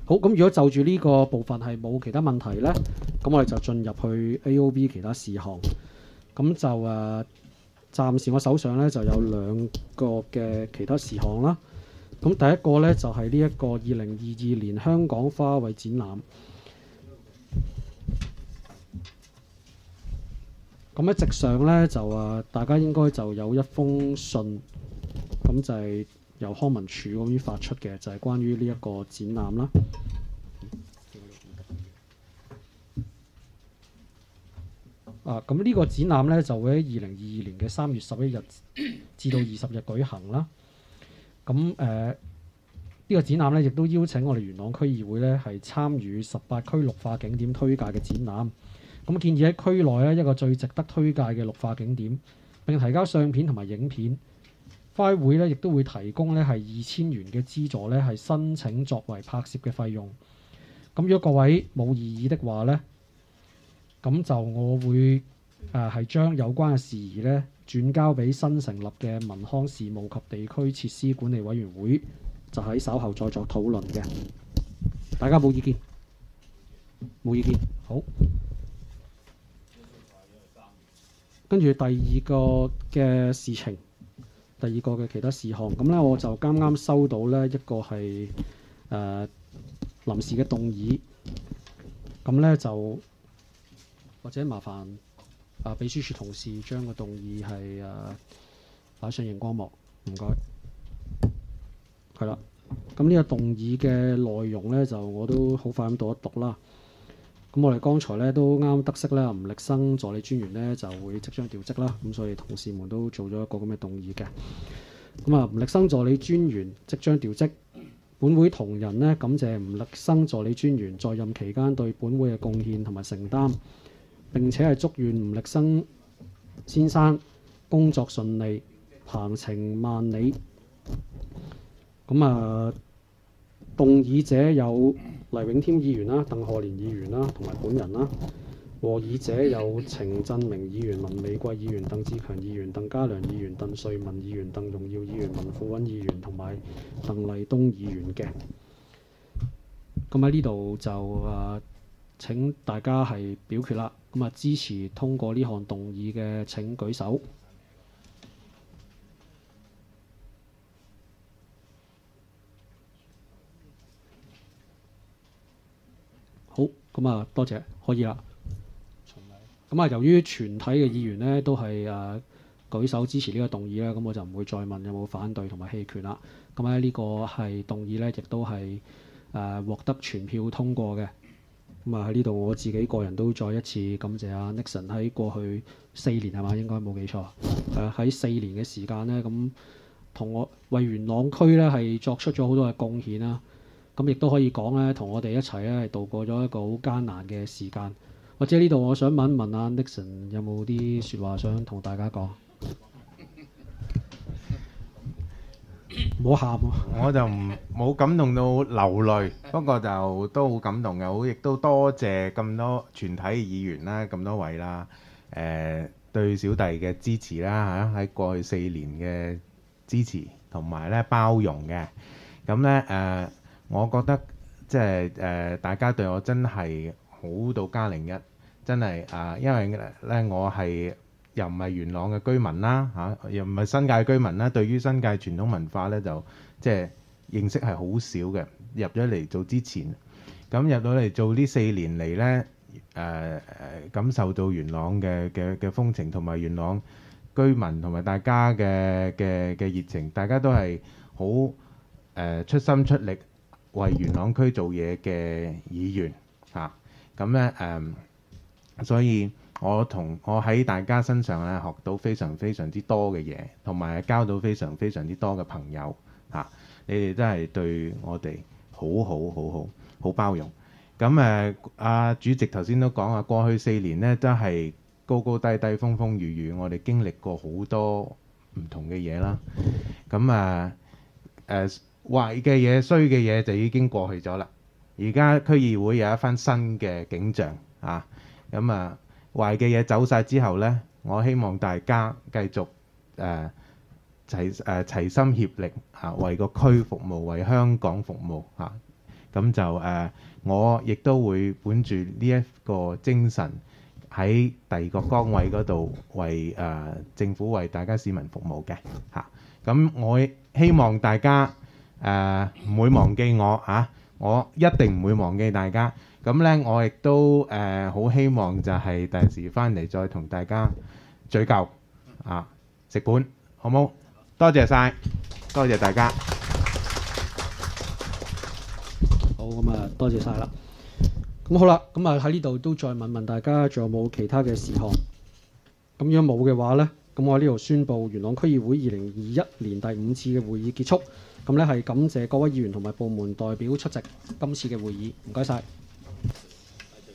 好，咁如果就住呢個部分係冇其他問題呢，咁我哋就進入去 AOB 其他事項。咁就暫時我手上呢就有2個嘅其他事項啦。咁第一個呢，就係呢一個2022年香港花卉展覽。咁喺席上呢，就大家應該就有一封信，咁就係由康文署嗰邊發出嘅，就係關於呢一個展覽啦。咁呢個展覽呢，就會喺2022年嘅3月11日至到20日舉行啦。咁呢個展覽呢，亦都邀請我哋元朗區議會呢，係參與18區綠化景點推介嘅展覽。咁建議喺區內呢，一個最值得推介嘅綠化景點，並提交相片同埋影片。花會呢，亦都會提供呢係2000元嘅資助呢，係申請作為拍攝嘅費用。咁如果各位冇異議的話呢，咁就我會係將有關嘅事宜呢轉交俾新成立嘅民康事務及地區設施管理委員會，就喺稍後再作討論嘅。大家冇意見？冇意見。好。跟住第二個嘅事情，第二個嘅其他事項，咁呢，我就啱啱收到呢一個係臨時嘅動議，咁呢，就或者麻煩秘書處同事將個動議係擺上熒光幕，唔該。係啦，咁呢個動議嘅內容呢，就我都好快咁讀一讀啦。咁我哋剛才咧都啱得悉咧，吳力生助理專員咧就會即將調職啦。咁所以同事們都做咗一個咁嘅動議嘅。咁吳力生助理專員即將調職，本會同仁呢感謝吳力生助理專員在任期間對本會嘅貢獻同埋承擔，並且係祝願吳力生先生工作順利，鵬程萬里。咁動議者有黎永添議員啦、鄧賀年議員啦同埋本人啦。和議者有程振明議員、林美桂議員、鄧志強議員、鄧家良議員、鄧萃雯議員、鄧榮耀議員、文富允議員同埋鄧麗東議員嘅。咁喺呢度就請大家係表決啦。咁支持通過呢項動議嘅請舉手。好，咁多謝，可以啦。咁由於全體嘅議員呢都係舉手支持呢個動議咧，咁我就唔會再問有冇反對同埋棄權啦。咁呢個係動議呢，亦都係獲得全票通過嘅。咁喺呢度我自己個人都再一次感謝阿 Nixon 喺過去4年係嘛，應該冇記錯，喺4年嘅時間呢，咁同我為元朗區呢係作出咗好多嘅貢獻啦。咁亦都可以講呢，同我哋一齊呢係度過咗一個好艱難嘅時間。或者呢度我想問一問阿 Nixon 有冇啲説話想同大家講？唔好喊喎！ 我就冇感動到流淚，不過就都好感動嘅，好亦都多謝咁多全體議員啦，咁多位啦，對小弟嘅支持啦嚇，喺過去4年嘅支持同埋咧包容嘅，咁咧我覺得即係大家對我真係好到加01，真係因為咧我係又唔係元朗嘅居民啦嚇，又唔係新界居民啦，對於新界傳統文化咧就即係認識係好少嘅。入咗嚟做之前，咁入到嚟做呢4年嚟咧，感受到元朗嘅風情同埋元朗居民同埋大家嘅熱情，大家都係好出心出力為元朗區做嘢嘅議員嚇。咁咧所以我喺大家身上咧學到非常非常之多嘅嘢，同埋交到非常非常之多嘅朋友嚇。你哋真係對我哋好包容。咁阿主席頭先都講啊，過去4年咧都係高高低低、風風雨雨，我哋經歷過好多唔同嘅嘢啦。咁壞嘅嘢、衰嘅嘢就已經過去咗啦。而家區議會有一番新嘅景象啊。咁壞嘅嘢走晒之後呢，我希望大家繼續齊心協力為個區服務，為香港服務嚇。 咁就我亦都會本住呢一個精神喺第二個崗位嗰度為政府為大家市民服務嘅嚇。咁我希望大家唔會忘記我嚇，我一定唔會忘記大家。咁咧，我亦都好希望就係第時翻嚟再同大家聚舊食本，好冇？多謝晒，多謝大家。 好，咁啊，多謝晒啦。咁好啦，咁啊喺呢度都再問問大家，仲有冇其他嘅事項？咁如果冇嘅話呢，咁我喺呢度宣布元朗區議會2021年第5次嘅會議結束。咁呢係感謝各位議員同埋部門代表出席今次嘅會議，唔該晒。